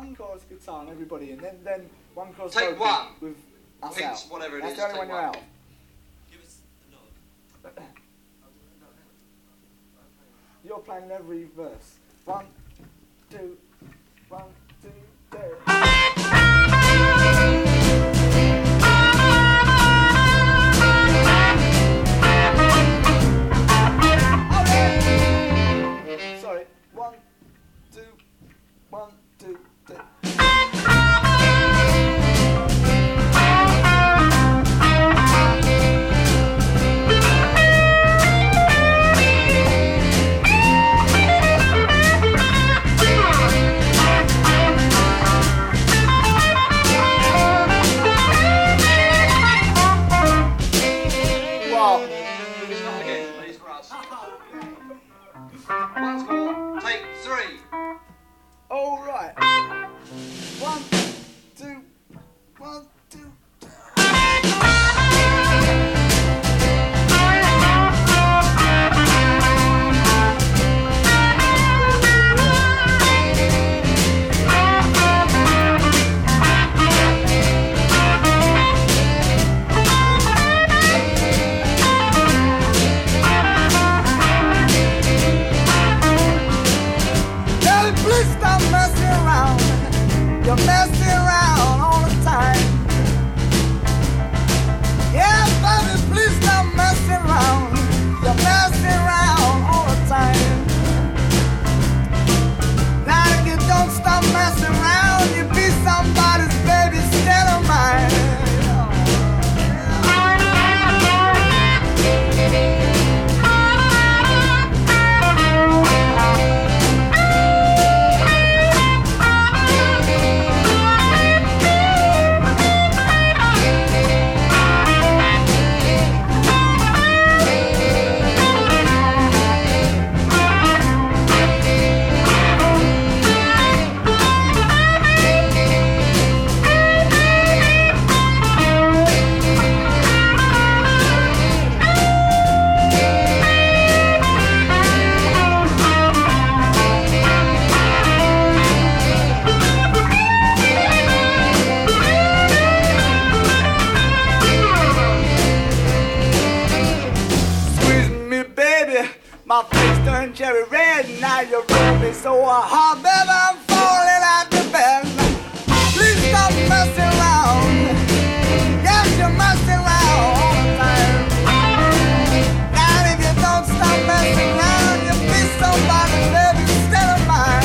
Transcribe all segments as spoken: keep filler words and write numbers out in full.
one chorus guitar and everybody in, then then one chorus Take vocal one. with us Pinch, out. whatever it That's is, the only take one you're one. out. Give us a nod. You're playing every verse. One, two, one, two, three. Sorry, one, two, one, two, three. Wow. Not again, please, Russ. Once more, take three. All right. One, two, one, two. Daddy, please stop messing around. You're messing around all the time. Yeah, baby, please stop messing around. You're messing around all the time. Now if you don't stop messing around, you'll be somebody's baby instead of mine. Squeeze me, baby. My face turned cherry red. Now you roll me so hard, baby. I'm falling out the bed. Please stop messing around. Yes, you're messing around all the time. And if you don't stop messing around, you'll be somebody, baby, instead of mine.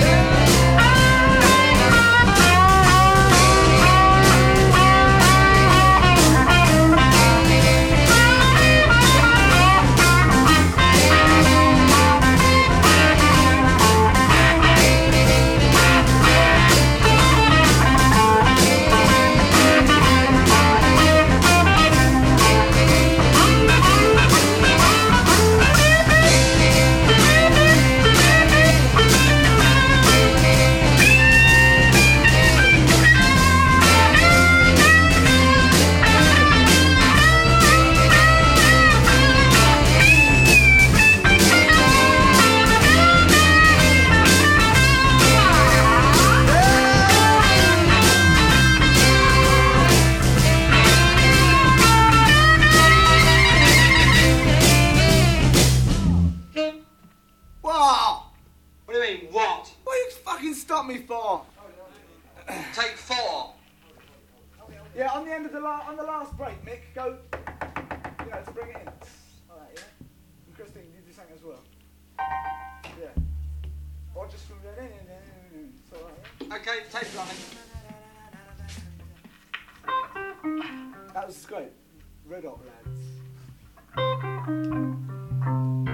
Wow! What do you mean, what? What you fucking stop me for? Take four. Yeah, on the end of the la- on the last break, Mick, go. You know, to bring it in. All right, yeah. And Christine, you do something as well. Yeah. Or just from the. It's all right, yeah? Okay, tape running. That was great. Red Hot Lads.